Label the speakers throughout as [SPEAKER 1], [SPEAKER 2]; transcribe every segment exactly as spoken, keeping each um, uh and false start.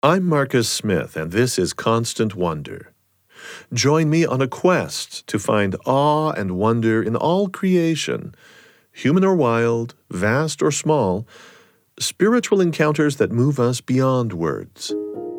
[SPEAKER 1] I'm Marcus Smith, and this is Constant Wonder. Join me on a quest to find awe and wonder in all creation, human or wild, vast or small, spiritual encounters that move us beyond words.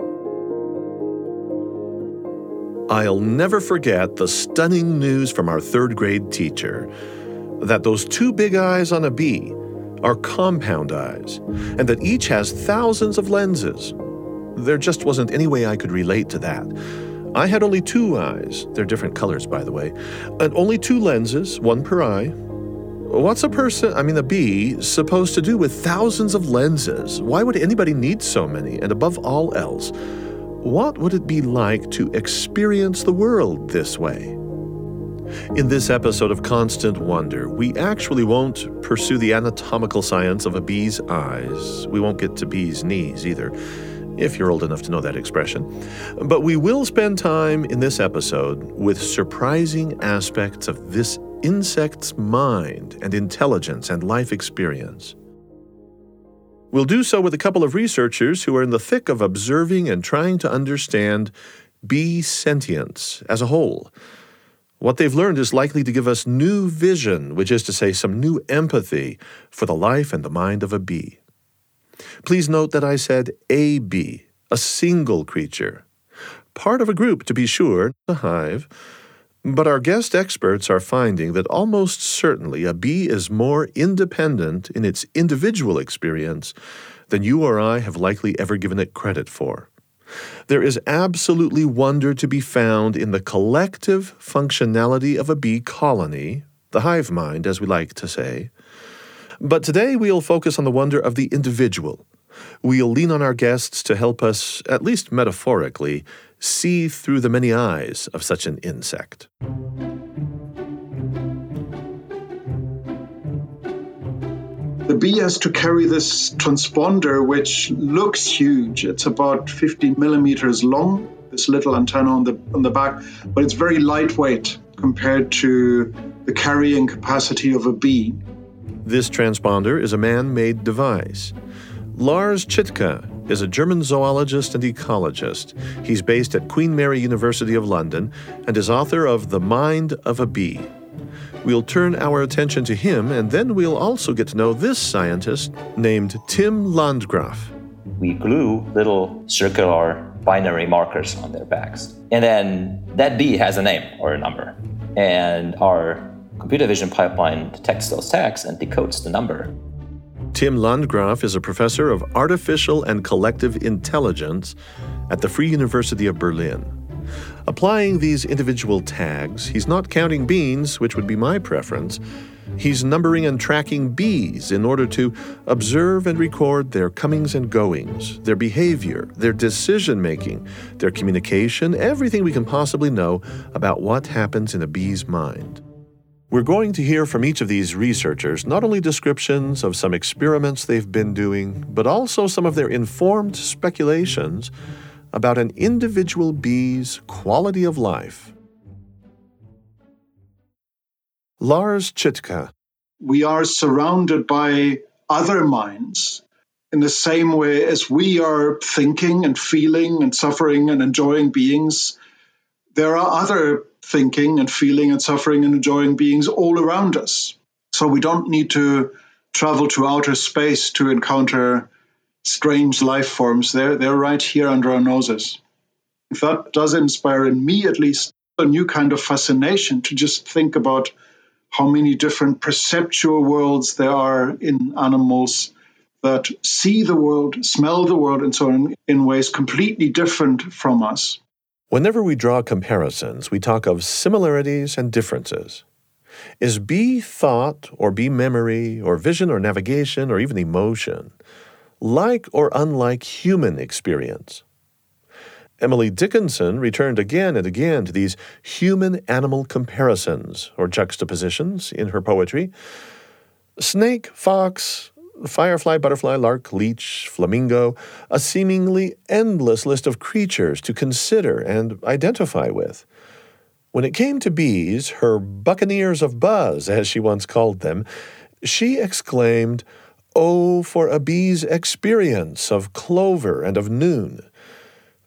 [SPEAKER 1] I'll never forget the stunning news from our third grade teacher that those two big eyes on a bee are compound eyes, and that each has thousands of lenses. There just wasn't any way I could relate to that. I had only two eyes, they're different colors by the way, and only two lenses, one per eye. What's a person, I mean a bee, supposed to do with thousands of lenses? Why would anybody need so many? And above all else, what would it be like to experience the world this way? In this episode of Constant Wonder, we actually won't pursue the anatomical science of a bee's eyes. We won't get to bee's knees either, if you're old enough to know that expression. But we will spend time in this episode with surprising aspects of this insect's mind and intelligence and life experience. We'll do so with a couple of researchers who are in the thick of observing and trying to understand bee sentience as a whole. What they've learned is likely to give us new vision, which is to say some new empathy for the life and the mind of a bee. Please note that I said a bee, a single creature. Part of a group, to be sure, a hive. But our guest experts are finding that almost certainly a bee is more independent in its individual experience than you or I have likely ever given it credit for. There is absolutely wonder to be found in the collective functionality of a bee colony, the hive mind, as we like to say. But today we'll focus on the wonder of the individual. We'll lean on our guests to help us, at least metaphorically, see through the many eyes of such an insect.
[SPEAKER 2] The bee has to carry this transponder, which looks huge. It's about fifty millimeters long, this little antenna on the on the back, but it's very lightweight compared to the carrying capacity of a bee.
[SPEAKER 1] This transponder is a man-made device. Lars Chitka is a German zoologist and ecologist. He's based at Queen Mary University of London and is author of The Mind of a Bee. We'll turn our attention to him, and then we'll also get to know this scientist named Tim Landgraf.
[SPEAKER 3] We glue little circular binary markers on their backs. And then that bee has a name or a number. And our computer vision pipeline detects those tags and decodes the number.
[SPEAKER 1] Tim Landgraf is a professor of artificial and collective intelligence at the Free University of Berlin. Applying these individual tags, he's not counting beans, which would be my preference. He's numbering and tracking bees in order to observe and record their comings and goings, their behavior, their decision-making, their communication, everything we can possibly know about what happens in a bee's mind. We're going to hear from each of these researchers not only descriptions of some experiments they've been doing, but also some of their informed speculations about an individual bee's quality of life. Lars Chitka.
[SPEAKER 2] We are surrounded by other minds in the same way as we are thinking and feeling and suffering and enjoying beings. There are other thinking and feeling and suffering and enjoying beings all around us. So we don't need to travel to outer space to encounter strange life forms. They're, they're right here under our noses. That does inspire, in me at least, a new kind of fascination to just think about how many different perceptual worlds there are in animals that see the world, smell the world, and so on in ways completely different from us.
[SPEAKER 1] Whenever we draw comparisons, we talk of similarities and differences. Is bee thought, or bee memory, or vision, or navigation, or even emotion like or unlike human experience? Emily Dickinson returned again and again to these human-animal comparisons, or juxtapositions, in her poetry. Snake, fox, firefly, butterfly, lark, leech, flamingo, a seemingly endless list of creatures to consider and identify with. When it came to bees, her buccaneers of buzz, as she once called them, she exclaimed, "Oh, for a bee's experience of clover and of noon!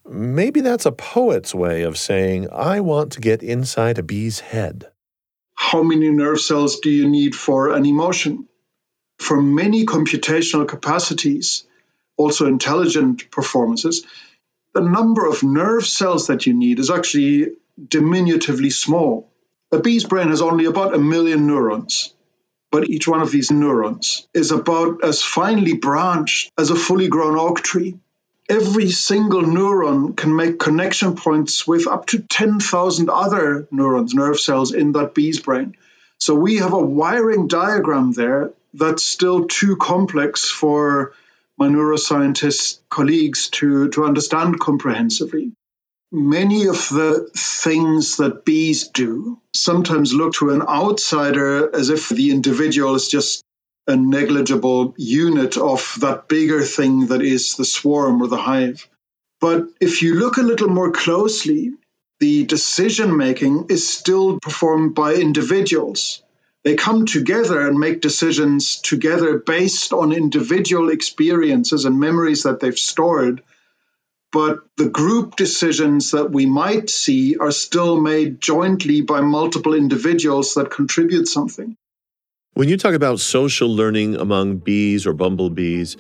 [SPEAKER 1] Maybe that's a poet's way of saying, I want to get inside a bee's head.
[SPEAKER 2] How many nerve cells do you need for an emotion? For many computational capacities, also intelligent performances, the number of nerve cells that you need is actually diminutively small. A bee's brain has only about a million neurons, but each one of these neurons is about as finely branched as a fully grown oak tree. Every single neuron can make connection points with up to ten thousand other neurons, nerve cells in that bee's brain. So we have a wiring diagram there that's still too complex for my neuroscientist colleagues to, to understand comprehensively. Many of the things that bees do sometimes look to an outsider as if the individual is just a negligible unit of that bigger thing that is the swarm or the hive. But if you look a little more closely, the decision-making is still performed by individuals. They come together and make decisions together based on individual experiences and memories that they've stored. But the group decisions that we might see are still made jointly by multiple individuals that contribute something.
[SPEAKER 1] When you talk about social learning among bees or bumblebees,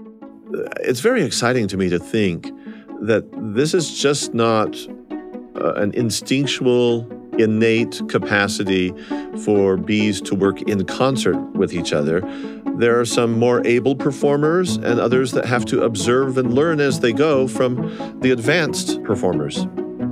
[SPEAKER 1] it's very exciting to me to think that this is just not uh, an instinctual, innate capacity for bees to work in concert with each other. There are some more able performers and others that have to observe and learn as they go from the advanced performers.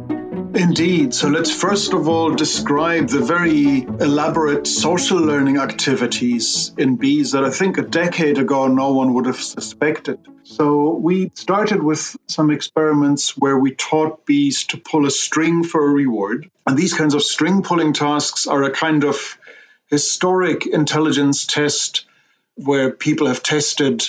[SPEAKER 2] Indeed. So let's first of all describe the very elaborate social learning activities in bees that I think a decade ago no one would have suspected. So we started with some experiments where we taught bees to pull a string for a reward. And these kinds of string pulling tasks are a kind of historic intelligence test where people have tested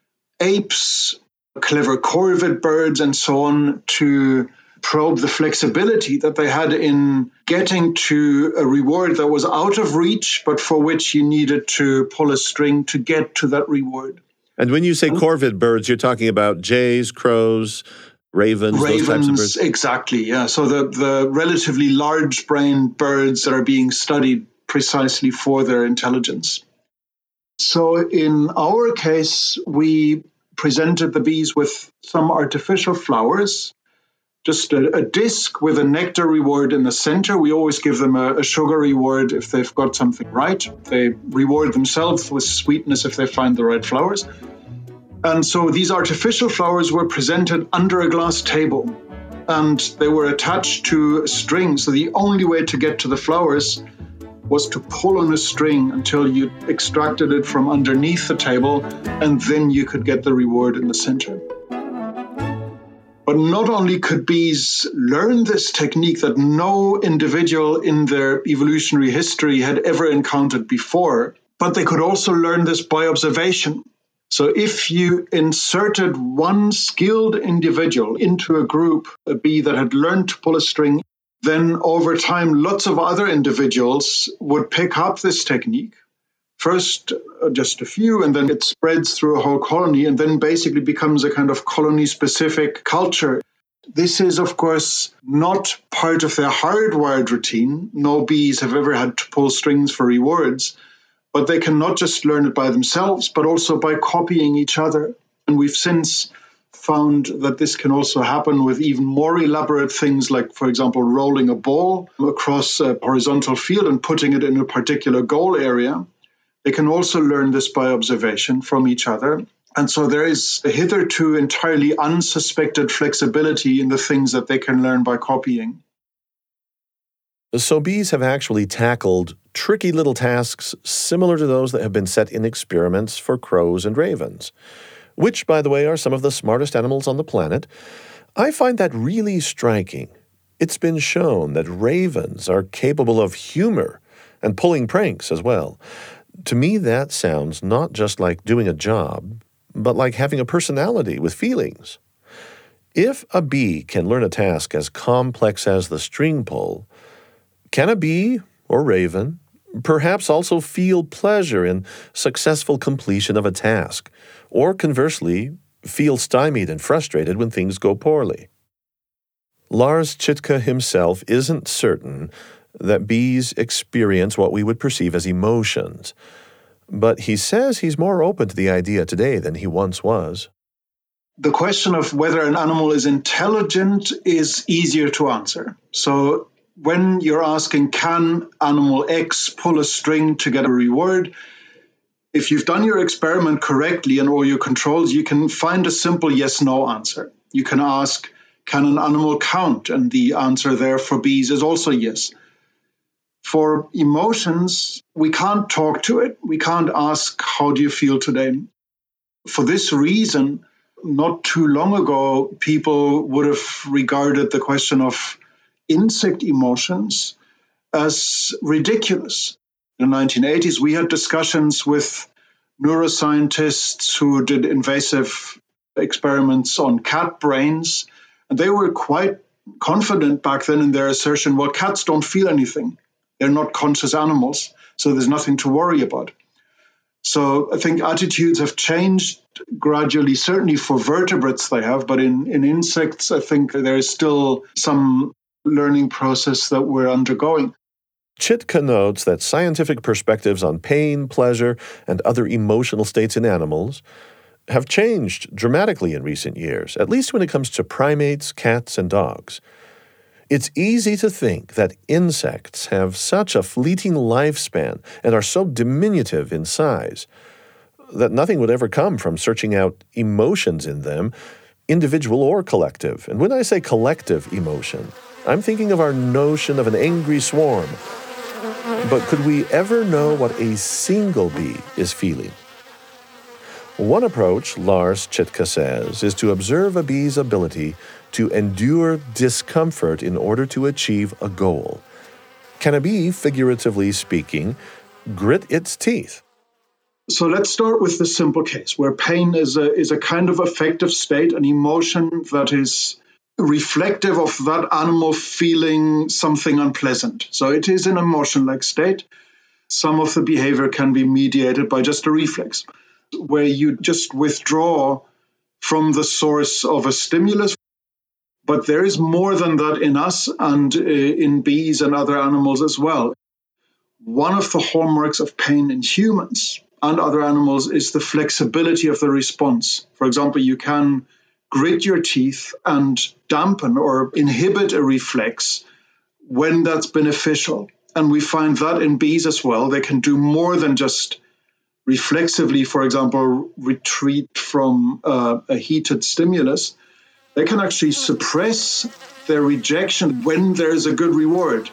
[SPEAKER 2] apes, clever corvid birds, and so on to probe the flexibility that they had in getting to a reward that was out of reach, but for which you needed to pull a string to get to that reward.
[SPEAKER 1] And when you say corvid birds, you're talking about jays, crows, ravens,
[SPEAKER 2] ravens,
[SPEAKER 1] those types of birds?
[SPEAKER 2] Exactly, yeah. So the, the relatively large-brained birds that are being studied precisely for their intelligence. So in our case, we presented the bees with some artificial flowers, just a, a disc with a nectar reward in the center. We always give them a, a sugar reward if they've got something right. They reward themselves with sweetness if they find the right flowers. And so these artificial flowers were presented under a glass table, and they were attached to a string. So the only way to get to the flowers was to pull on a string until you extracted it from underneath the table, and then you could get the reward in the center. But not only could bees learn this technique that no individual in their evolutionary history had ever encountered before, but they could also learn this by observation. So if you inserted one skilled individual into a group, a bee that had learned to pull a string, then over time, lots of other individuals would pick up this technique. First, uh, just a few, and then it spreads through a whole colony and then basically becomes a kind of colony-specific culture. This is, of course, not part of their hardwired routine. No bees have ever had to pull strings for rewards, but they can not just learn it by themselves, but also by copying each other. And we've since found that this can also happen with even more elaborate things like, for example, rolling a ball across a horizontal field and putting it in a particular goal area. They can also learn this by observation from each other. And so there is a hitherto entirely unsuspected flexibility in the things that they can learn by copying.
[SPEAKER 1] So bees have actually tackled tricky little tasks similar to those that have been set in experiments for crows and ravens, which, by the way, are some of the smartest animals on the planet. I find that really striking. It's been shown that ravens are capable of humor and pulling pranks as well. To me, that sounds not just like doing a job, but like having a personality with feelings. If a bee can learn a task as complex as the string pull, can a bee or raven perhaps also feel pleasure in successful completion of a task, or conversely, feel stymied and frustrated when things go poorly? Lars Chittka himself isn't certain that bees experience what we would perceive as emotions, but he says he's more open to the idea today than he once was.
[SPEAKER 2] The question of whether an animal is intelligent is easier to answer. So when you're asking, can animal X pull a string to get a reward? If you've done your experiment correctly and all your controls, you can find a simple yes-no answer. You can ask, can an animal count? And the answer there for bees is also yes. For emotions, we can't talk to it. We can't ask, how do you feel today? For this reason, not too long ago, people would have regarded the question of insect emotions as ridiculous. In the nineteen eighties, we had discussions with neuroscientists who did invasive experiments on cat brains, and they were quite confident back then in their assertion, well, cats don't feel anything. They're not conscious animals, so there's nothing to worry about. So I think attitudes have changed gradually, certainly for vertebrates they have, but in, in insects, I think there is still some learning process that we're undergoing.
[SPEAKER 1] Chittka notes that scientific perspectives on pain, pleasure, and other emotional states in animals have changed dramatically in recent years, at least when it comes to primates, cats, and dogs. It's easy to think that insects have such a fleeting lifespan and are so diminutive in size that nothing would ever come from searching out emotions in them, individual or collective. And when I say collective emotion, I'm thinking of our notion of an angry swarm. But could we ever know what a single bee is feeling? One approach, Lars Chittka says, is to observe a bee's ability to endure discomfort in order to achieve a goal. Can a bee, figuratively speaking, grit its teeth?
[SPEAKER 2] So let's start with the simple case where pain is a, is a kind of affective state, an emotion that is reflective of that animal feeling something unpleasant. So it is an emotion-like state. Some of the behavior can be mediated by just a reflex, where you just withdraw from the source of a stimulus. But there is more than that in us and uh, in bees and other animals as well. One of the hallmarks of pain in humans and other animals is the flexibility of the response. For example, you can grit your teeth and dampen or inhibit a reflex when that's beneficial. And we find that in bees as well. They can do more than just reflexively, for example, retreat from uh, a heated stimulus. They can actually suppress their rejection when there's a good reward.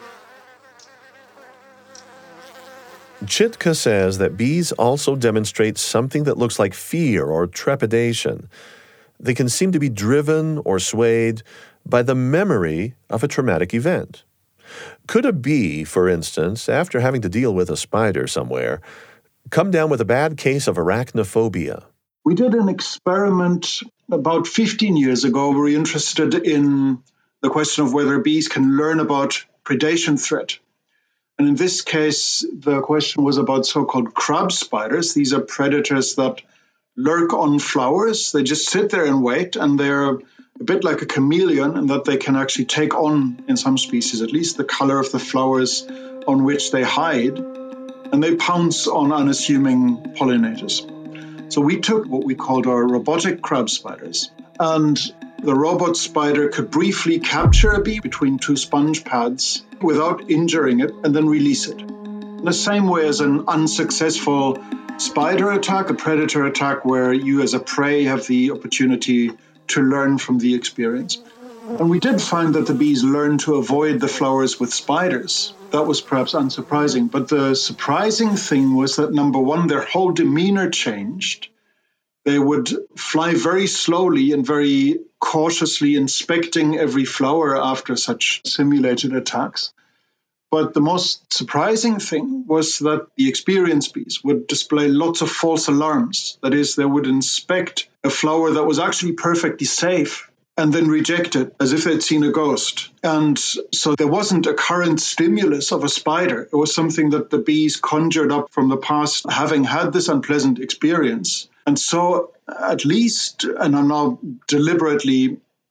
[SPEAKER 1] Chittka says that bees also demonstrate something that looks like fear or trepidation. They can seem to be driven or swayed by the memory of a traumatic event. Could a bee, for instance, after having to deal with a spider somewhere, come down with a bad case of arachnophobia?
[SPEAKER 2] We did an experiment about fifteen years ago. We were interested in the question of whether bees can learn about predation threat. And in this case, the question was about so-called crab spiders. These are predators that lurk on flowers. They just sit there and wait, and they're a bit like a chameleon in that they can actually take on, in some species at least, the color of the flowers on which they hide, and they pounce on unassuming pollinators. So we took what we called our robotic crab spiders, and the robot spider could briefly capture a bee between two sponge pads without injuring it and then release it. In the same way as an unsuccessful spider attack, a predator attack where you as a prey have the opportunity to learn from the experience. And we did find that the bees learned to avoid the flowers with spiders. That was perhaps unsurprising. But the surprising thing was that, number one, their whole demeanor changed. They would fly very slowly and very cautiously, inspecting every flower after such simulated attacks. But the most surprising thing was that the experienced bees would display lots of false alarms. That is, they would inspect a flower that was actually perfectly safe and then reject it as if they'd seen a ghost. And so there wasn't a current stimulus of a spider. It was something that the bees conjured up from the past, having had this unpleasant experience. And so at least, and I'm now deliberately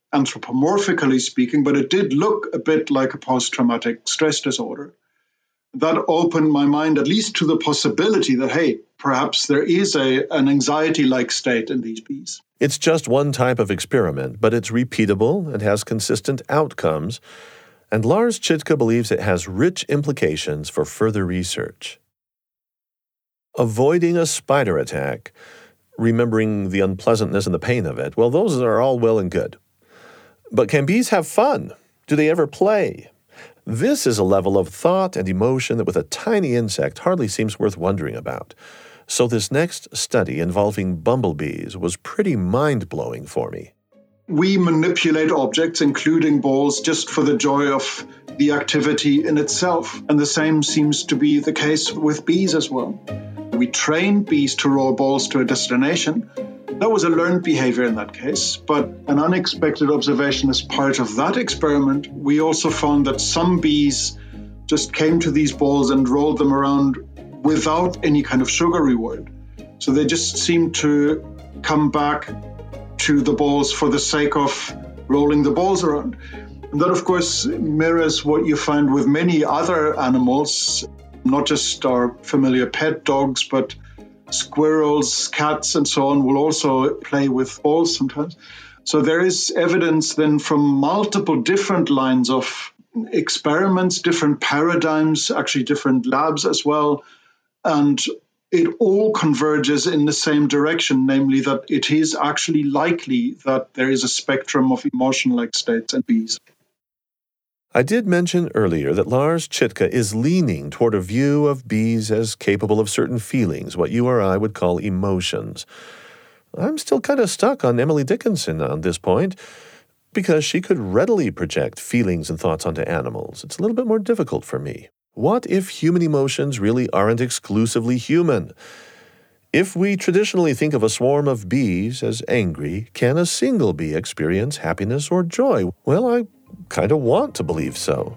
[SPEAKER 2] anthropomorphically speaking, but it did look a bit like a post-traumatic stress disorder. That opened my mind at least to the possibility that, hey, perhaps there is a, an anxiety-like state in these bees.
[SPEAKER 1] It's just one type of experiment, but it's repeatable and has consistent outcomes, and Lars Chittka believes it has rich implications for further research. Avoiding a spider attack, remembering the unpleasantness and the pain of it, well, those are all well and good. But can bees have fun? Do they ever play? This is a level of thought and emotion that with a tiny insect hardly seems worth wondering about. So this next study involving bumblebees was pretty mind-blowing for me.
[SPEAKER 2] We manipulate objects, including balls, just for the joy of the activity in itself. And the same seems to be the case with bees as well. We train bees to roll balls to a destination. That was a learned behavior in that case, but an unexpected observation as part of that experiment, we also found that some bees just came to these balls and rolled them around without any kind of sugar reward. So they just seemed to come back to the balls for the sake of rolling the balls around. And that, of course, mirrors what you find with many other animals, not just our familiar pet dogs, but squirrels, cats, and so on will also play with balls sometimes. So there is evidence then from multiple different lines of experiments, different paradigms, actually different labs as well. And it all converges in the same direction, namely that it is actually likely that there is a spectrum of emotion-like states in bees.
[SPEAKER 1] I did mention earlier that Lars Chittka is leaning toward a view of bees as capable of certain feelings, what you or I would call emotions. I'm still kind of stuck on Emily Dickinson on this point, because she could readily project feelings and thoughts onto animals. It's a little bit more difficult for me. What if human emotions really aren't exclusively human? If we traditionally think of a swarm of bees as angry, can a single bee experience happiness or joy? Well, I kind of want to believe so.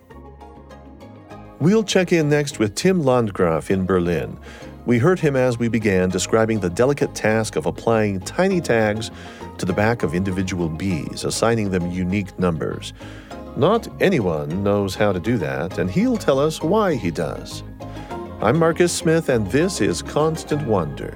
[SPEAKER 1] We'll check in next with Tim Landgraf in Berlin. We heard him as we began describing the delicate task of applying tiny tags to the back of individual bees, assigning them unique numbers. Not anyone knows how to do that, and he'll tell us why he does. I'm Marcus Smith, and this is Constant Wonder.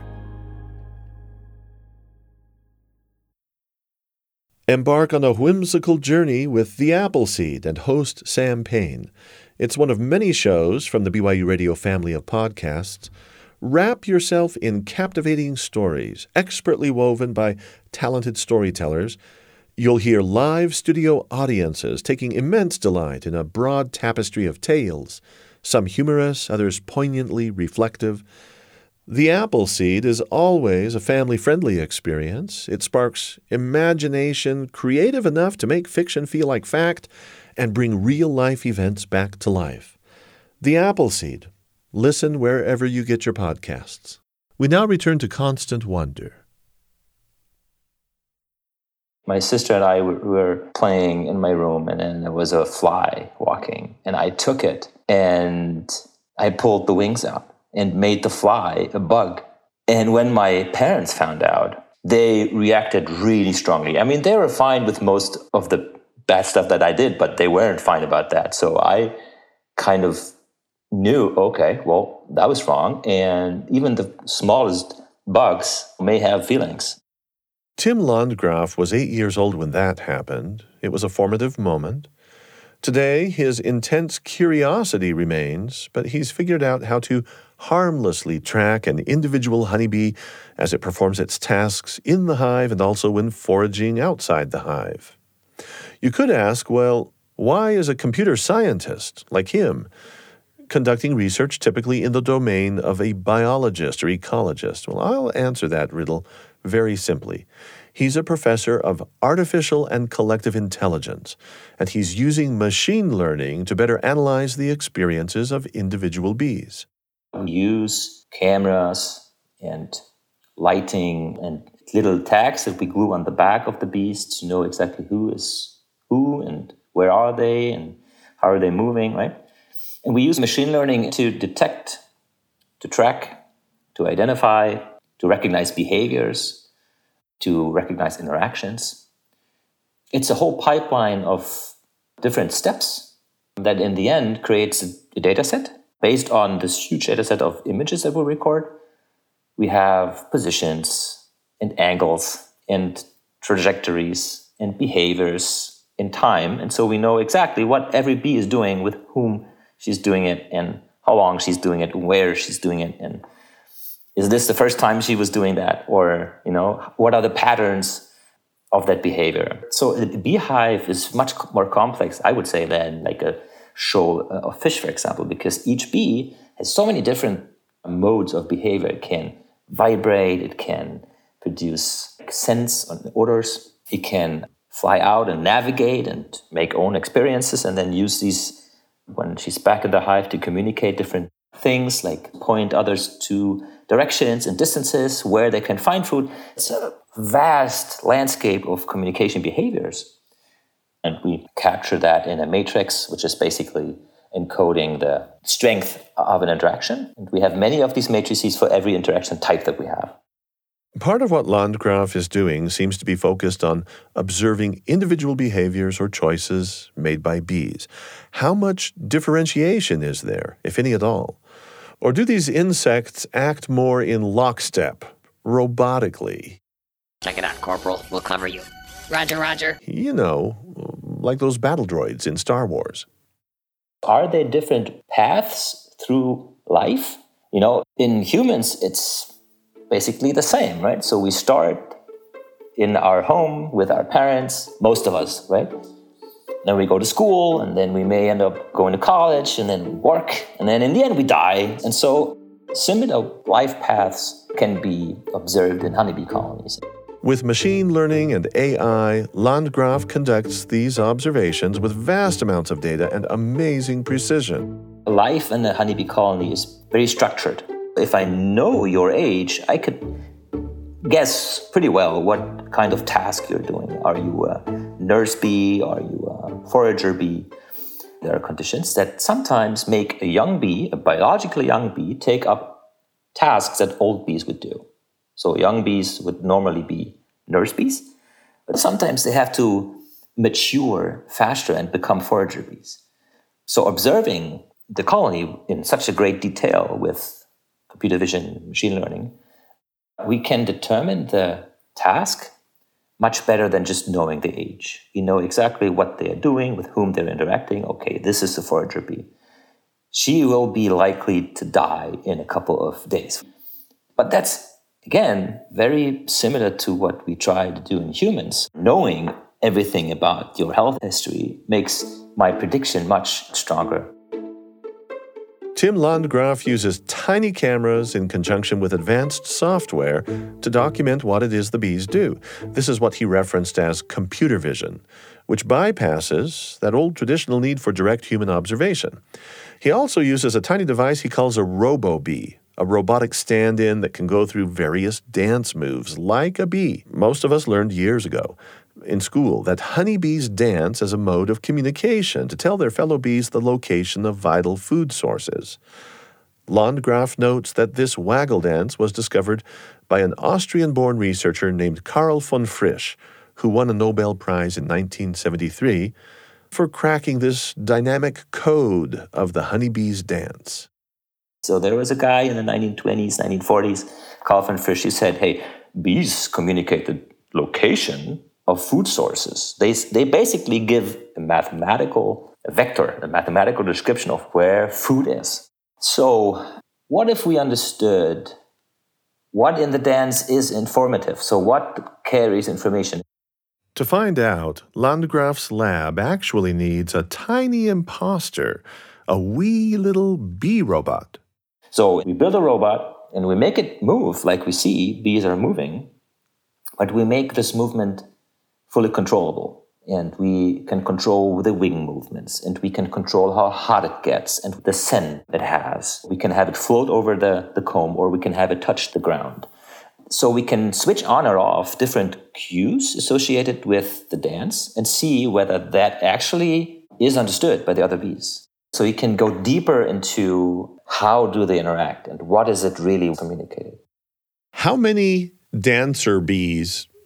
[SPEAKER 1] Embark on a whimsical journey with The Appleseed and host Sam Payne. It's one of many shows from the B Y U Radio family of podcasts. Wrap yourself in captivating stories, expertly woven by talented storytellers. You'll hear live studio audiences taking immense delight in a broad tapestry of tales, some humorous, others poignantly reflective. The Appleseed is always a family-friendly experience. It sparks imagination creative enough to make fiction feel like fact and bring real-life events back to life. The Appleseed. Listen wherever you get your podcasts. We now return to Constant Wonder.
[SPEAKER 3] My sister and I were playing in my room, and then there was a fly walking, and I took it, and I pulled the wings out and made the fly a bug. And when my parents found out, they reacted really strongly. I mean, they were fine with most of the bad stuff that I did, but they weren't fine about that. So I kind of knew, okay, well, that was wrong. And even the smallest bugs may have feelings.
[SPEAKER 1] Tim Landgraf was eight years old when that happened. It was a formative moment. Today, his intense curiosity remains, but he's figured out how to harmlessly track an individual honeybee as it performs its tasks in the hive and also when foraging outside the hive. You could ask, well, why is a computer scientist like him conducting research typically in the domain of a biologist or ecologist? Well, I'll answer that riddle very simply. He's a professor of artificial and collective intelligence, and he's using machine learning to better analyze the experiences of individual bees.
[SPEAKER 3] We use cameras and lighting and little tags that we glue on the back of the bees to know exactly who is who and where are they and how are they moving, right? And we use machine learning to detect, to track, to identify, to recognize behaviors, to recognize interactions. It's a whole pipeline of different steps that in the end creates a, a data set. Based on this huge data set of images that we record, we have positions and angles and trajectories and behaviors in time. And so we know exactly what every bee is doing, with whom she's doing it, and how long she's doing it, and where she's doing it. And is this the first time she was doing that? Or, you know, what are the patterns of that behavior? So a beehive is much more complex, I would say, than like a show of fish, for example, because each bee has so many different modes of behavior. It can vibrate, it can produce scents and odors, it can fly out and navigate and make own experiences, and then use these when she's back in the hive to communicate different things, like point others to directions and distances where they can find food. It's a vast landscape of communication behaviors. And we capture that in a matrix, which is basically encoding the strength of an interaction. And we have many of these matrices for every interaction type that we have.
[SPEAKER 1] Part of what Landgraf is doing seems to be focused on observing individual behaviors or choices made by bees. How much differentiation is there, if any at all? Or do these insects act more in lockstep, robotically?
[SPEAKER 4] Check it out, Corporal. We'll cover you. Roger, roger.
[SPEAKER 1] You know, like those battle droids in Star Wars.
[SPEAKER 3] Are there different paths through life? You know, in humans, it's basically the same, right? So we start in our home with our parents, most of us, right? Then we go to school, and then we may end up going to college, and then work, and then in the end we die. And so similar life paths can be observed in honeybee colonies.
[SPEAKER 1] With machine learning and A I, Landgraf conducts these observations with vast amounts of data and amazing precision.
[SPEAKER 3] Life in a honeybee colony is very structured. If I know your age, I could guess pretty well what kind of task you're doing. Are you a nurse bee? Are you a forager bee? There are conditions that sometimes make a young bee, a biologically young bee, take up tasks that old bees would do. So young bees would normally be nurse bees, but sometimes they have to mature faster and become forager bees. So observing the colony in such a great detail with computer vision, machine learning, we can determine the task much better than just knowing the age. We know exactly what they are doing, with whom they're interacting. Okay, this is the forager bee. She will be likely to die in a couple of days. But that's, again, very similar to what we try to do in humans. Knowing everything about your health history makes my prediction much stronger.
[SPEAKER 1] Tim Landgraf uses tiny cameras in conjunction with advanced software to document what it is the bees do. This is what he referenced as computer vision, which bypasses that old traditional need for direct human observation. He also uses a tiny device he calls a robo-bee, a robotic stand-in that can go through various dance moves like a bee. Most of us learned years ago in school that honeybees dance as a mode of communication to tell their fellow bees the location of vital food sources. Landgraf notes that this waggle dance was discovered by an Austrian-born researcher named Karl von Frisch, who won a Nobel Prize in nineteen seventy-three for cracking this dynamic code of the honeybee's dance.
[SPEAKER 3] So there was a guy in the nineteen twenties, nineteen forties, Karl von Frisch, who said, hey, bees communicate the location of food sources. They, they basically give a mathematical a vector, a mathematical description of where food is. So what if we understood what in the dance is informative? So what carries information?
[SPEAKER 1] To find out, Landgraf's lab actually needs a tiny imposter, a wee little bee robot.
[SPEAKER 3] So we build a robot and we make it move like we see bees are moving, but we make this movement fully controllable. And we can control the wing movements, and we can control how hot it gets and the scent it has. We can have it float over the, the comb, or we can have it touch the ground. So we can switch on or off different cues associated with the dance and see whether that actually is understood by the other bees. So you can go deeper into how do they interact and what is it really communicating.
[SPEAKER 1] How many dancer bees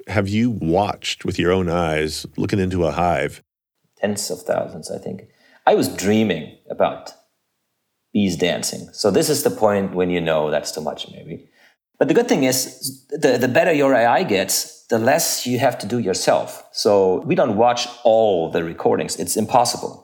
[SPEAKER 1] have you watched with your own eyes, looking into a hive?
[SPEAKER 3] Tens of thousands, I think. I was dreaming about bees dancing. So this is the point when you know that's too much, maybe. But the good thing is, the, the better your A I gets, the less you have to do yourself. So we don't watch all the recordings. It's impossible.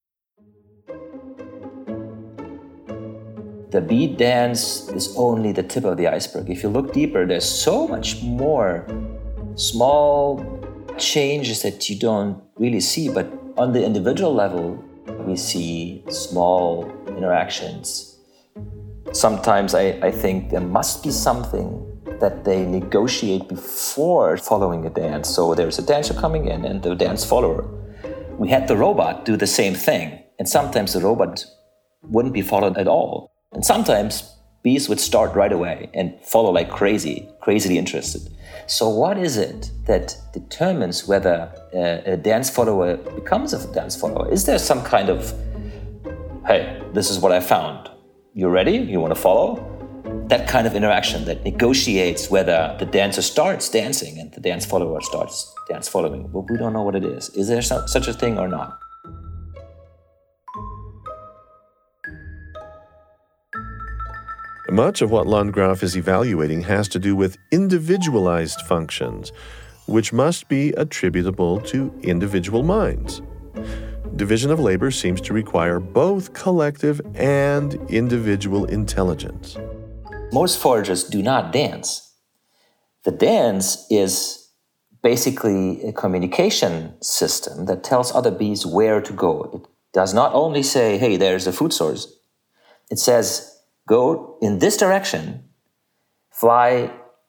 [SPEAKER 3] The bee dance is only the tip of the iceberg. If you look deeper, there's so much more small changes that you don't really see. But on the individual level, we see small interactions. Sometimes I, I think there must be something that they negotiate before following a dance. So there's a dancer coming in and the dance follower. We had the robot do the same thing. And sometimes the robot wouldn't be followed at all. And sometimes bees would start right away and follow like crazy, crazily interested. So what is it that determines whether a, a dance follower becomes a dance follower? Is there some kind of, hey, this is what I found. You ready? You want to follow? That kind of interaction that negotiates whether the dancer starts dancing and the dance follower starts dance following. But we don't know what it is. Is there some, such a thing or not?
[SPEAKER 1] Much of what Landgraf is evaluating has to do with individualized functions, which must be attributable to individual minds. Division of labor seems to require both collective and individual intelligence.
[SPEAKER 3] Most foragers do not dance. The dance is basically a communication system that tells other bees where to go. It does not only say, hey, there's a food source. It says, go in this direction, fly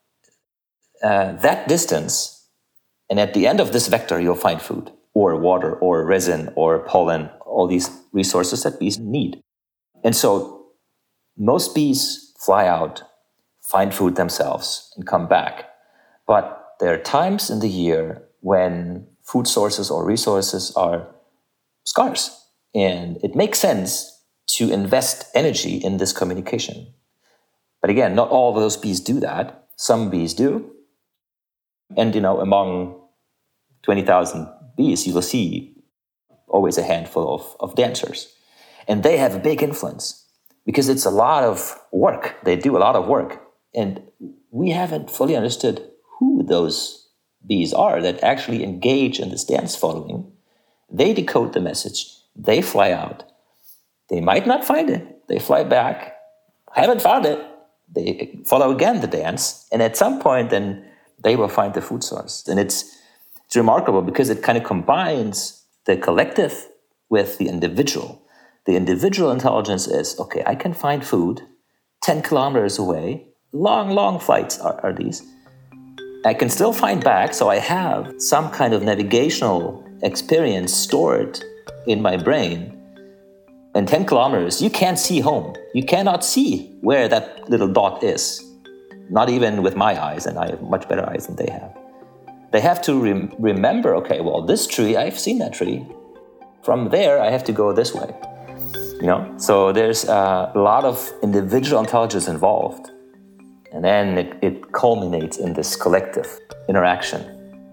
[SPEAKER 3] uh, that distance, and at the end of this vector, you'll find food, or water, or resin, or pollen, all these resources that bees need. And so most bees fly out, find food themselves, and come back. But there are times in the year when food sources or resources are scarce, and it makes sense to invest energy in this communication. But again, not all of those bees do that. Some bees do. And, you know, among twenty thousand bees, you will see always a handful of, of dancers. And they have a big influence because it's a lot of work. They do a lot of work. And we haven't fully understood who those bees are that actually engage in this dance following. They decode the message. They fly out. They might not find it. They fly back, haven't found it. They follow again the dance. And at some point, then they will find the food source. And it's, it's remarkable because it kind of combines the collective with the individual. The individual intelligence is, okay, I can find food ten kilometers away. Long, long flights are, are these. I can still find back, so I have some kind of navigational experience stored in my brain. And ten kilometers, you can't see home. You cannot see where that little dot is. Not even with my eyes, and I have much better eyes than they have. They have to rem- remember, okay, well, this tree, I've seen that tree. From there, I have to go this way. You know, so there's uh, a lot of individual intelligence involved. And then it, it culminates in this collective interaction.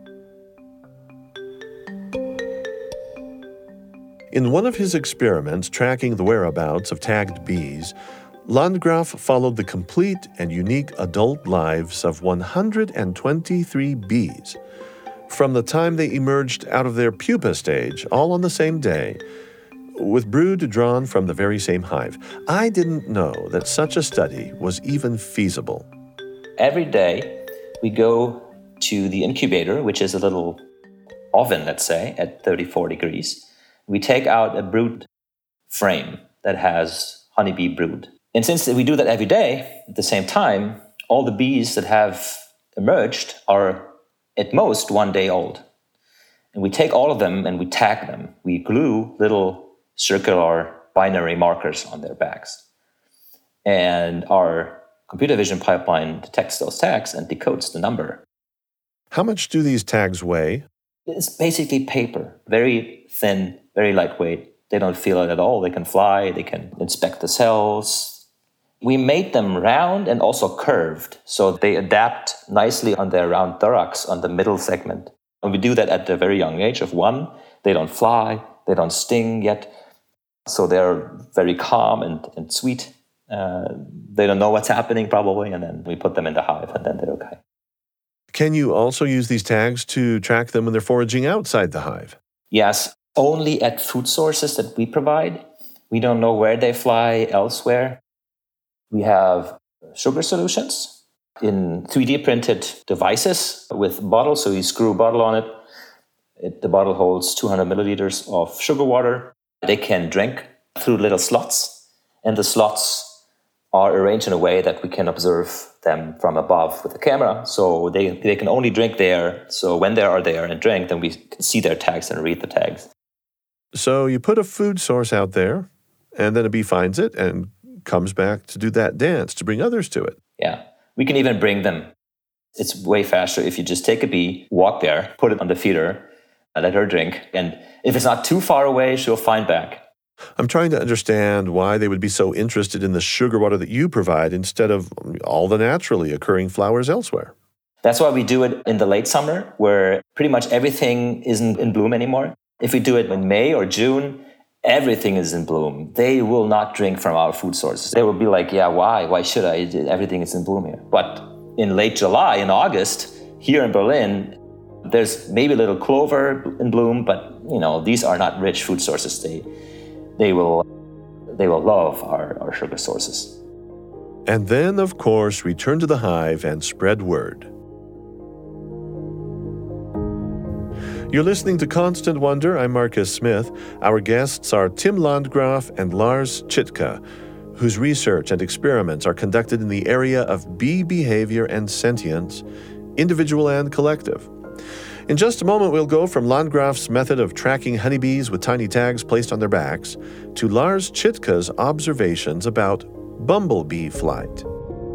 [SPEAKER 1] In one of his experiments tracking the whereabouts of tagged bees, Landgraf followed the complete and unique adult lives of one hundred twenty-three bees, from the time they emerged out of their pupa stage, all on the same day, with brood drawn from the very same hive. I didn't know that such a study was even feasible.
[SPEAKER 3] Every day, we go to the incubator, which is a little oven, let's say, at thirty-four degrees. We take out a brood frame that has honeybee brood. And since we do that every day, at the same time, all the bees that have emerged are at most one day old. And we take all of them and we tag them. We glue little circular binary markers on their backs. And our computer vision pipeline detects those tags and decodes the number.
[SPEAKER 1] How much do these tags weigh?
[SPEAKER 3] It's basically paper, very thin, very lightweight. They don't feel it at all. They can fly, they can inspect the cells. We made them round and also curved, so they adapt nicely on their round thorax on the middle segment. And we do that at a very young age of one. They don't fly, they don't sting yet, so they're very calm and, and sweet. Uh, they don't know what's happening probably, and then we put them in the hive, and then they're okay.
[SPEAKER 1] Can you also use these tags to track them when they're foraging outside the hive?
[SPEAKER 3] Yes, only at food sources that we provide. We don't know where they fly elsewhere. We have sugar solutions in three D printed devices with bottles. So you screw a bottle on it. it. The bottle holds two hundred milliliters of sugar water. They can drink through little slots, and the slots are arranged in a way that we can observe them from above with the camera. So they, they can only drink there. So when they are there and drink, then we can see their tags and read the tags.
[SPEAKER 1] So you put a food source out there, and then a bee finds it and comes back to do that dance, to bring others to it.
[SPEAKER 3] Yeah, we can even bring them. It's way faster if you just take a bee, walk there, put it on the feeder, let her drink. And if it's not too far away, she'll find back.
[SPEAKER 1] I'm trying to understand why they would be so interested in the sugar water that you provide instead of all the naturally occurring flowers elsewhere.
[SPEAKER 3] That's why we do it in the late summer, where pretty much everything isn't in bloom anymore. If we do it in May or June, everything is in bloom. They will not drink from our food sources. They will be like, yeah, why? Why should I? Everything is in bloom here. But in late July, in August, here in Berlin, there's maybe a little clover in bloom, but you know, these are not rich food sources. They they will they will love our, our sugar sources.
[SPEAKER 1] And then, of course, return to the hive and spread word. You're listening to Constant Wonder. I'm Marcus Smith. Our guests are Tim Landgraf and Lars Chittka, whose research and experiments are conducted in the area of bee behavior and sentience, individual and collective. In just a moment, we'll go from Landgraf's method of tracking honeybees with tiny tags placed on their backs to Lars Chitka's observations about bumblebee flight.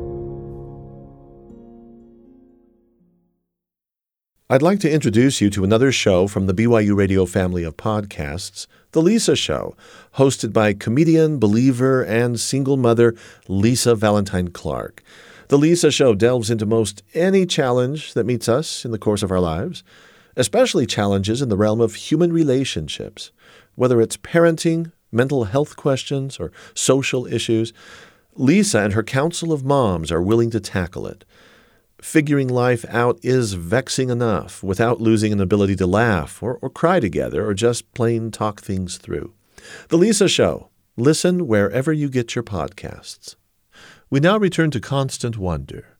[SPEAKER 1] I'd like to introduce you to another show from the B Y U Radio family of podcasts, The Lisa Show, hosted by comedian, believer, and single mother Lisa Valentine Clark. The Lisa Show delves into most any challenge that meets us in the course of our lives, especially challenges in the realm of human relationships, whether it's parenting, mental health questions, or social issues. Lisa and her council of moms are willing to tackle it. Figuring life out is vexing enough without losing an ability to laugh or, or cry together or just plain talk things through. The Lisa Show. Listen wherever you get your podcasts. We now return to Constant Wonder.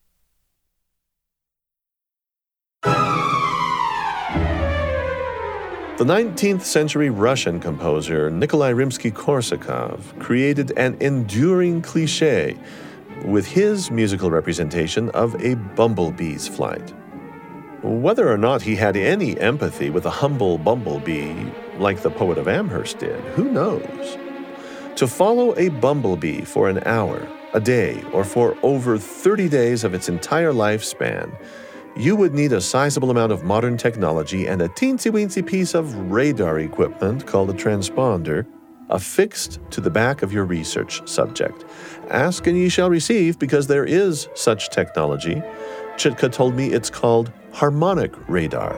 [SPEAKER 1] The nineteenth century Russian composer Nikolai Rimsky-Korsakov created an enduring cliché with his musical representation of a bumblebee's flight. Whether or not he had any empathy with a humble bumblebee, like the poet of Amherst did, who knows? To follow a bumblebee for an hour, a day, or for over thirty days of its entire lifespan, you would need a sizable amount of modern technology and a teensy-weensy piece of radar equipment called a transponder, affixed to the back of your research subject. Ask and ye shall receive, because there is such technology. Chittka told me it's called harmonic radar.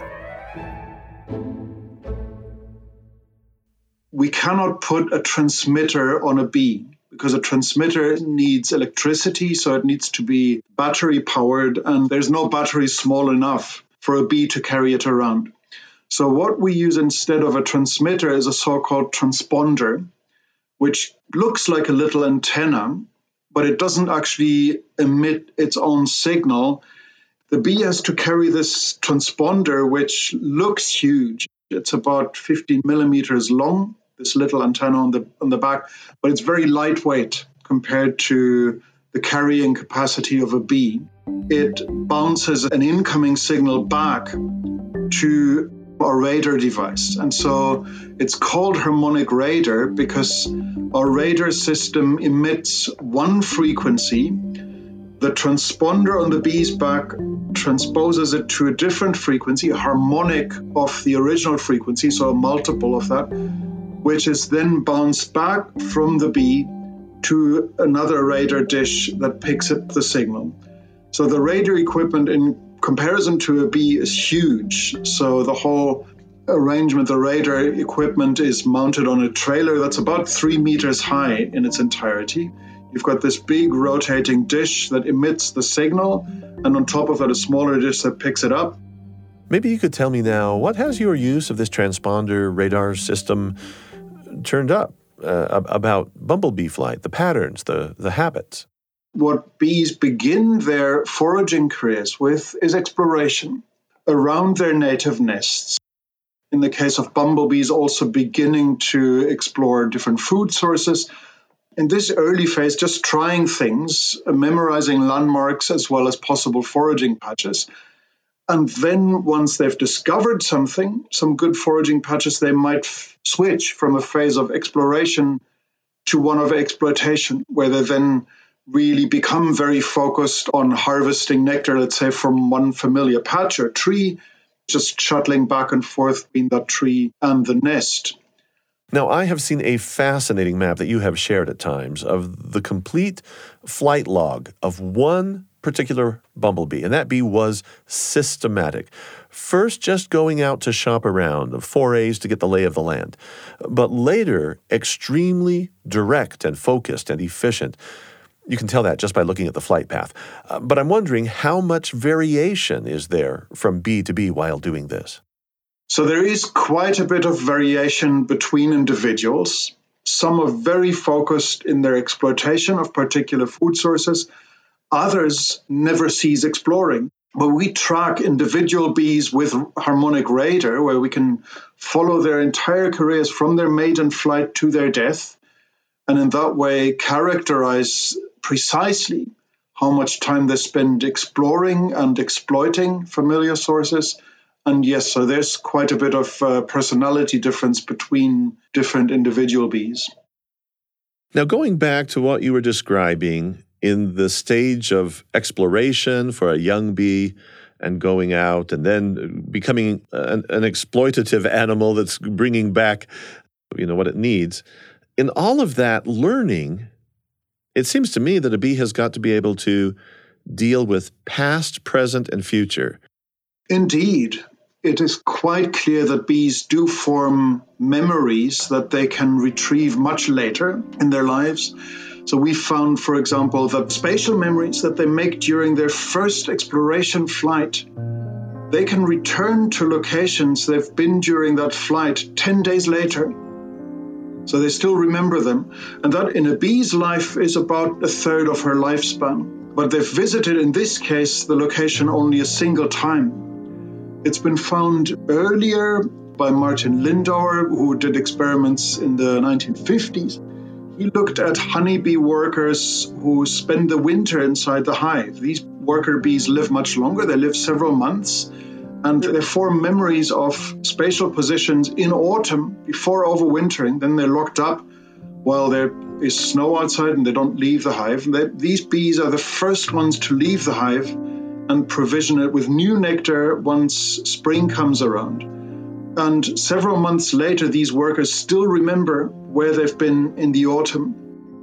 [SPEAKER 2] We cannot put a transmitter on a bee because a transmitter needs electricity, so it needs to be battery powered, and there's no battery small enough for a bee to carry it around. So what we use instead of a transmitter is a so-called transponder, which looks like a little antenna, but it doesn't actually emit its own signal. The bee has to carry this transponder, which looks huge. It's about fifteen millimeters long, this little antenna on the on the back, but it's very lightweight compared to the carrying capacity of a bee. It bounces an incoming signal back to our radar device. And so it's called harmonic radar because our radar system emits one frequency. The transponder on the bee's back transposes it to a different frequency, a harmonic of the original frequency, so a multiple of that, which is then bounced back from the bee to another radar dish that picks up the signal. So the radar equipment in comparison to a bee is huge. So the whole arrangement, the radar equipment is mounted on a trailer that's about three meters high in its entirety. You've got this big rotating dish that emits the signal, and on top of it, a smaller dish that picks it up.
[SPEAKER 1] Maybe you could tell me now, what has your use of this transponder radar system turned up uh, about bumblebee flight, the patterns, the, the habits?
[SPEAKER 2] What bees begin their foraging careers with is exploration around their native nests. In the case of bumblebees, also beginning to explore different food sources. In this early phase, just trying things, memorizing landmarks as well as possible foraging patches. And then once they've discovered something, some good foraging patches, they might f- switch from a phase of exploration to one of exploitation, where they then really become very focused on harvesting nectar, let's say, from one familiar patch or tree, just shuttling back and forth between that tree and the nest.
[SPEAKER 1] Now, I have seen a fascinating map that you have shared at times of the complete flight log of one particular bumblebee, and that bee was systematic. First, just going out to shop around, forays to get the lay of the land, but later, extremely direct and focused and efficient. You can tell that just by looking at the flight path. Uh, but I'm wondering how much variation is there from bee to bee while doing this?
[SPEAKER 2] So there is quite a bit of variation between individuals. Some are very focused in their exploitation of particular food sources. Others never cease exploring. But we track individual bees with harmonic radar, where we can follow their entire careers from their maiden flight to their death, and in that way characterize precisely how much time they spend exploring and exploiting familiar sources. And yes, so there's quite a bit of uh, personality difference between different individual bees.
[SPEAKER 1] Now, going back to what you were describing in the stage of exploration for a young bee and going out and then becoming an, an exploitative animal that's bringing back, you know, what it needs. In all of that learning, it seems to me that a bee has got to be able to deal with past, present, and future.
[SPEAKER 2] Indeed. It is quite clear that bees do form memories that they can retrieve much later in their lives. So we found, for example, that spatial memories that they make during their first exploration flight, they can return to locations they've been during that flight ten days later. So they still remember them. And that in a bee's life is about a third of her lifespan. But they've visited, in this case, the location only a single time. It's been found earlier by Martin Lindauer, who did experiments in the nineteen fifties. He looked at honeybee workers who spend the winter inside the hive. These worker bees live much longer. They live several months. And they form memories of spatial positions in autumn before overwintering. Then they're locked up while there is snow outside and they don't leave the hive. They, these bees are the first ones to leave the hive and provision it with new nectar once spring comes around. And several months later, these workers still remember where they've been in the autumn.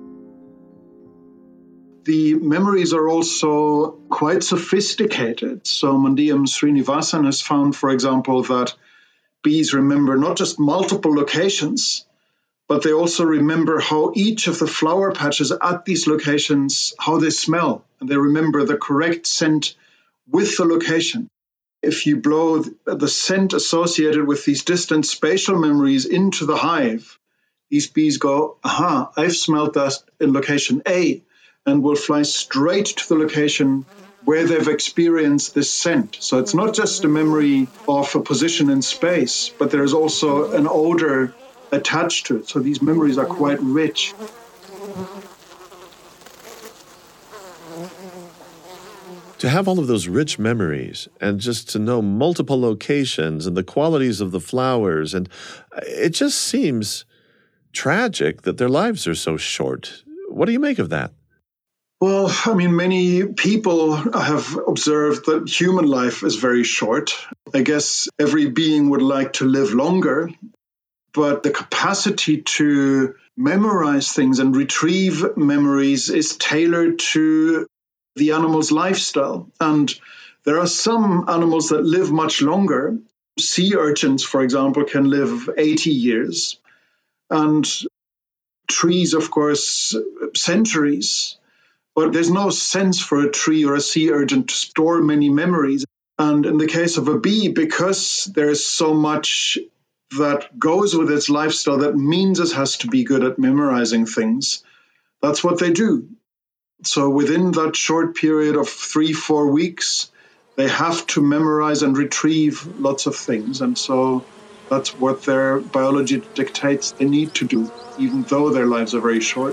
[SPEAKER 2] The memories are also quite sophisticated. So Mandiyam Srinivasan has found, for example, that bees remember not just multiple locations, but they also remember how each of the flower patches at these locations, how they smell, and they remember the correct scent with the location. If you blow the scent associated with these distant spatial memories into the hive, these bees go, aha, I've smelled that in location A, and will fly straight to the location where they've experienced this scent. So it's not just a memory of a position in space, but there's also an odor attached to it. So these memories are quite rich.
[SPEAKER 1] To have all of those rich memories and just to know multiple locations and the qualities of the flowers, and it just seems tragic that their lives are so short. What do you make of that?
[SPEAKER 2] Well, I mean, many people have observed that human life is very short. I guess every being would like to live longer. but the capacity to memorize things and retrieve memories is tailored to the animal's lifestyle. And there are some animals that live much longer. Sea urchins, for example, can live eighty years. And trees, of course, centuries. But there's no sense for a tree or a sea urchin to store many memories. And in the case of a bee, because there's so much that goes with its lifestyle, that means it has to be good at memorizing things. That's what they do. So within that short period of three, four weeks, they have to memorize and retrieve lots of things. And so that's what their biology dictates they need to do, even though their lives are very short.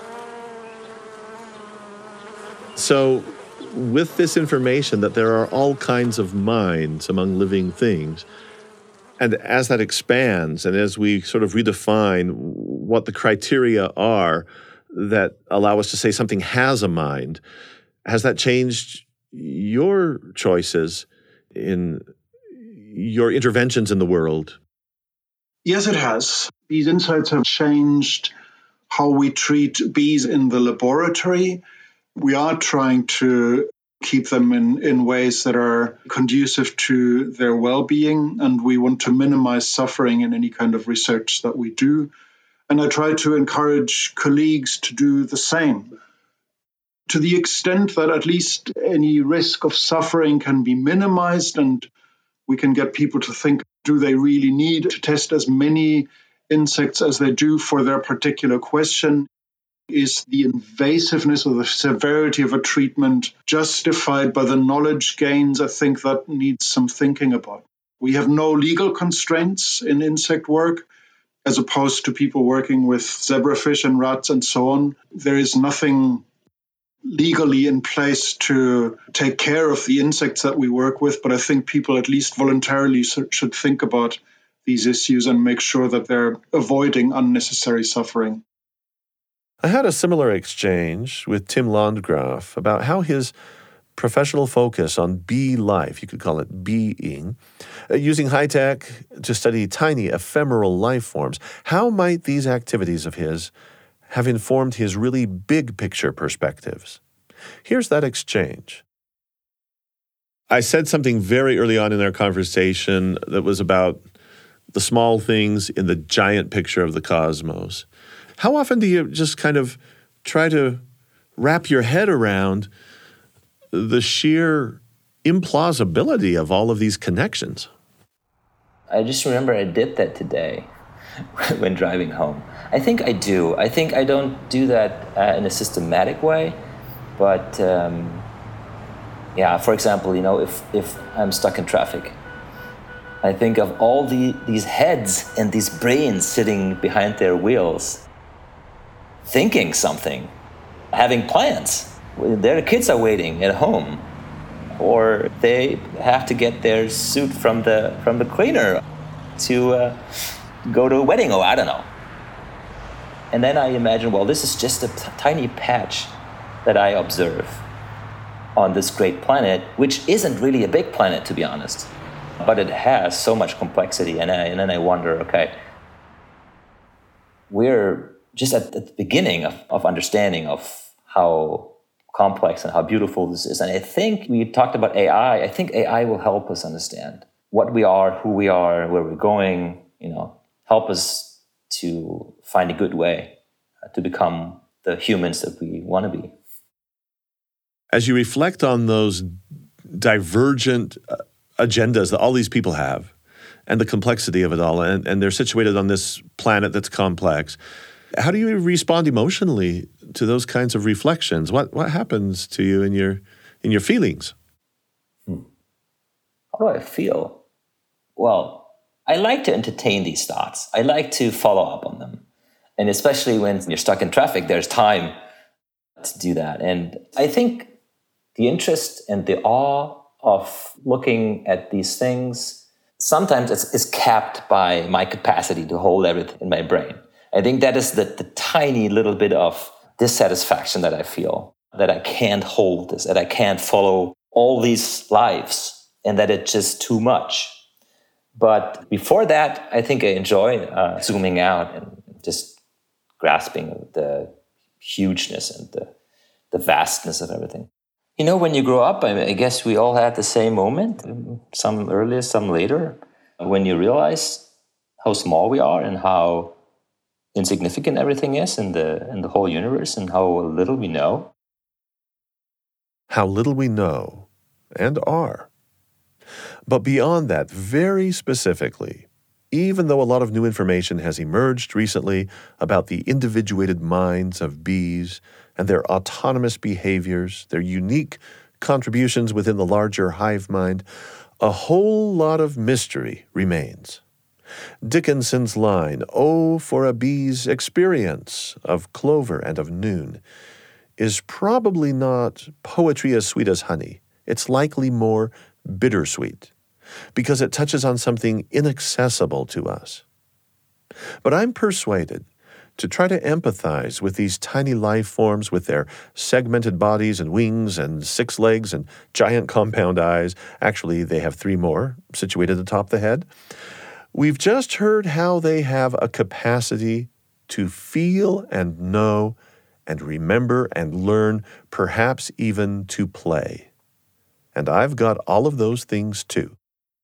[SPEAKER 1] So with this information that there are all kinds of minds among living things, and as that expands and as we sort of redefine what the criteria are that allow us to say something has a mind, has that changed your choices in your interventions in the world?
[SPEAKER 2] Yes, it has. These insights have changed how we treat bees in the laboratory. We are trying to keep them in, in ways that are conducive to their well-being, and we want to minimize suffering in any kind of research that we do. And I try to encourage colleagues to do the same. To the extent that at least any risk of suffering can be minimized, and we can get people to think, do they really need to test as many insects as they do for their particular question? Is the invasiveness or the severity of a treatment justified by the knowledge gains? I think that needs some thinking about. We have no legal constraints in insect work, as opposed to people working with zebrafish and rats and so on. There is nothing legally in place to take care of the insects that we work with, but I think people at least voluntarily should think about these issues and make sure that they're avoiding unnecessary suffering.
[SPEAKER 1] I had a similar exchange with Tim Landgraf about how his professional focus on bee life, you could call it being, uh, using high tech to study tiny ephemeral life forms, how might these activities of his have informed his really big picture perspectives? Here's that exchange. I said something very early on in our conversation that was about the small things in the giant picture of the cosmos. How often do you just kind of try to wrap your head around the sheer implausibility of all of these connections?
[SPEAKER 3] I just remember I did that today when driving home. I think I do. I think I don't do that uh, in a systematic way, but um, yeah, for example, you know, if, if I'm stuck in traffic, I think of all the these heads and these brains sitting behind their wheels, thinking something, having plans. Their kids are waiting at home, or they have to get their suit from the from the cleaner to uh, go to a wedding, or I don't know. And then I imagine, well, this is just a t- tiny patch that I observe on this great planet, which isn't really a big planet, to be honest, but it has so much complexity. And, I, and then I wonder, okay, we're just at, at the beginning of, of understanding of how complex and how beautiful this is. And I think we talked about A I. I think A I will help us understand what we are, who we are, where we're going, you know, help us to find a good way to become the humans that we want to be.
[SPEAKER 1] As you reflect on those divergent agendas that all these people have and the complexity of it all, and, and they're situated on this planet that's complex, how do you respond emotionally to those kinds of reflections? What what happens to you in your in your feelings?
[SPEAKER 3] Hmm. How do I feel? Well, I like to entertain these thoughts. I like to follow up on them. And especially when you're stuck in traffic, there's time to do that. And I think the interest and the awe of looking at these things, sometimes it's, it's capped by my capacity to hold everything in my brain. I think that is the, the tiny little bit of dissatisfaction that I feel, that I can't hold this, that I can't follow all these lives, and that it's just too much. But before that, I think I enjoy uh, zooming out and just grasping the hugeness and the, the vastness of everything. You know, when you grow up, I, I guess we all had the same moment, some earlier, some later, when you realize how small we are and how insignificant everything is in the in the whole universe and how little we know.
[SPEAKER 1] How little we know and are. But beyond that, very specifically, even though a lot of new information has emerged recently about the individuated minds of bees and their autonomous behaviors, their unique contributions within the larger hive mind, a whole lot of mystery remains. Dickinson's line, "Oh, for a bee's experience of clover and of noon," is probably not poetry as sweet as honey. It's likely more bittersweet, because it touches on something inaccessible to us. But I'm persuaded to try to empathize with these tiny life forms with their segmented bodies and wings and six legs and giant compound eyes. Actually, they have three more, situated atop the head. We've just heard how they have a capacity to feel and know and remember and learn, perhaps even to play. And I've got all of those things too.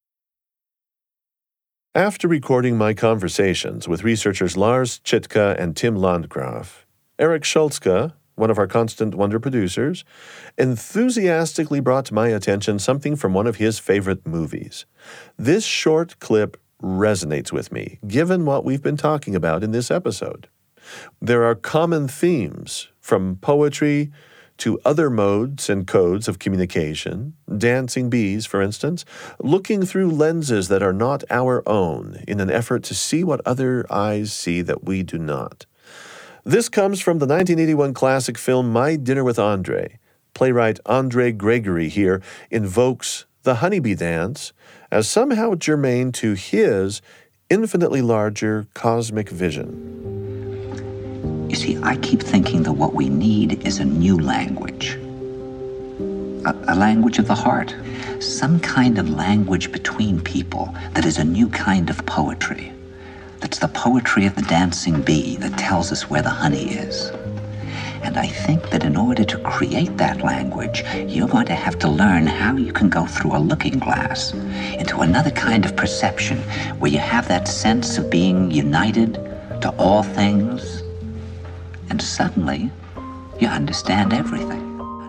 [SPEAKER 1] After recording my conversations with researchers Lars Chitka and Tim Landgraf, Eric Schultzke, one of our Constant Wonder producers, enthusiastically brought to my attention something from one of his favorite movies. This short clip resonates with me, given what we've been talking about in this episode. There are common themes, from poetry to other modes and codes of communication, dancing bees, for instance, looking through lenses that are not our own in an effort to see what other eyes see that we do not. This comes from the nineteen eighty-one classic film My Dinner with Andre. Playwright Andre Gregory here invokes the honeybee dance as somehow germane to his infinitely larger cosmic vision.
[SPEAKER 5] You see, I keep thinking that what we need is a new language. A, a language of the heart. Some kind of language between people that is a new kind of poetry. That's the poetry of the dancing bee that tells us where the honey is. And I think that in order to create that language, you're going to have to learn how you can go through a looking glass into another kind of perception where you have that sense of being united to all things. And suddenly, you understand everything.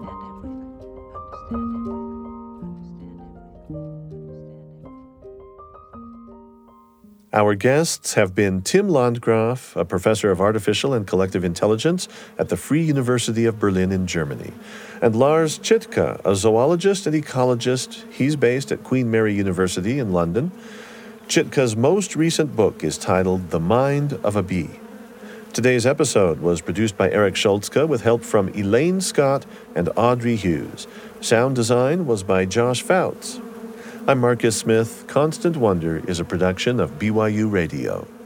[SPEAKER 1] Our guests have been Tim Landgraf, a professor of artificial and collective intelligence at the Free University of Berlin in Germany, and Lars Chitka, a zoologist and ecologist. He's based at Queen Mary University in London. Chitka's most recent book is titled The Mind of a Bee. Today's episode was produced by Eric Schultzke with help from Elaine Scott and Audrey Hughes. Sound design was by Josh Fouts. I'm Marcus Smith. Constant Wonder is a production of B Y U Radio.